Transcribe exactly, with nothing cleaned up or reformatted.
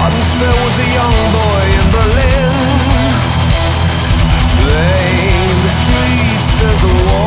Once there was a young boy in Berlin, playing in the streets as the war